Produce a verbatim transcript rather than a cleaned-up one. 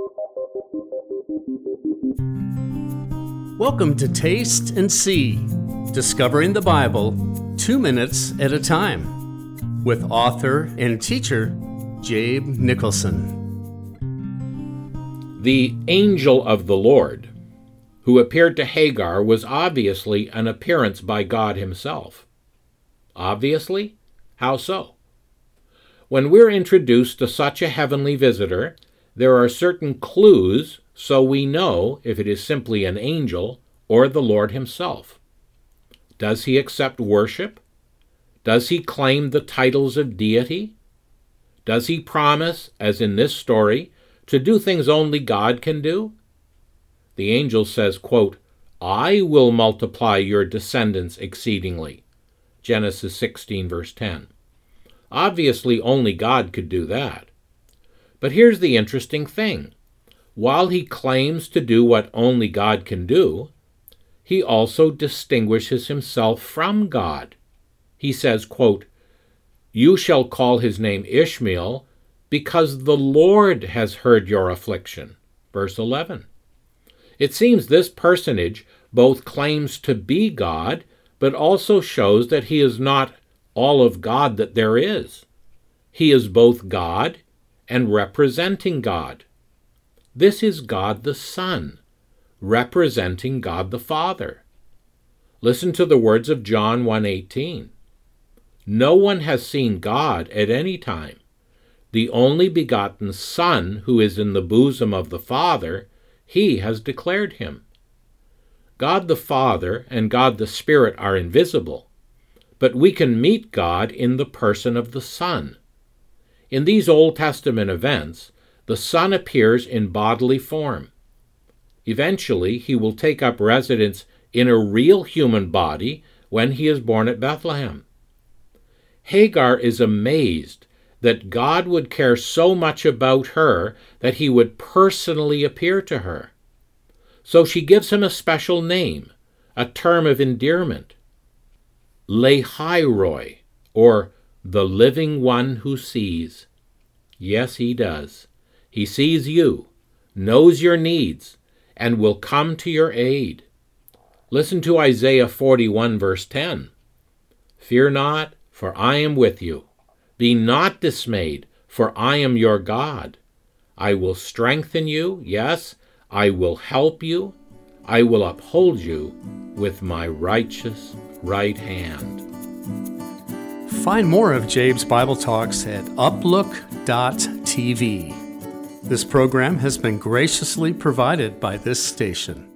Welcome to Taste and See, Discovering the Bible, two minutes at a time, with author and teacher Jabe Nicholson. The angel of the Lord, who appeared to Hagar, was obviously an appearance by God himself. Obviously? How so? When we're introduced to such a heavenly visitor, there are certain clues so we know if it is simply an angel or the Lord himself. Does he accept worship? Does he claim the titles of deity? Does he promise, as in this story, to do things only God can do? The angel says, quote, "I will multiply your descendants exceedingly." Genesis sixteen, verse ten. Obviously, only God could do that. But here's the interesting thing. While he claims to do what only God can do, he also distinguishes himself from God. He says, quote, "You shall call his name Ishmael, because the Lord has heard your affliction." Verse eleven. It seems this personage both claims to be God, but also shows that he is not all of God that there is. He is both God and representing God. This is God the Son, representing God the Father. Listen to the words of John one eighteen. "No one has seen God at any time. The only begotten Son, who is in the bosom of the Father, he has declared him." God the Father and God the Spirit are invisible, but we can meet God in the person of the Son. In these Old Testament events, the Son appears in bodily form. Eventually, he will take up residence in a real human body when he is born at Bethlehem. Hagar is amazed that God would care so much about her that he would personally appear to her. So she gives him a special name, a term of endearment. Lehi-roi, or the living one who sees. Yes, he does. He sees you, knows your needs, and will come to your aid. Listen to Isaiah forty-one, verse ten. "Fear not, for I am with you. Be not dismayed, for I am your God. I will strengthen you, yes, I will help you. I will uphold you with my righteous right hand." Find more of Jabe's Bible Talks at uplook dot t v. This program has been graciously provided by this station.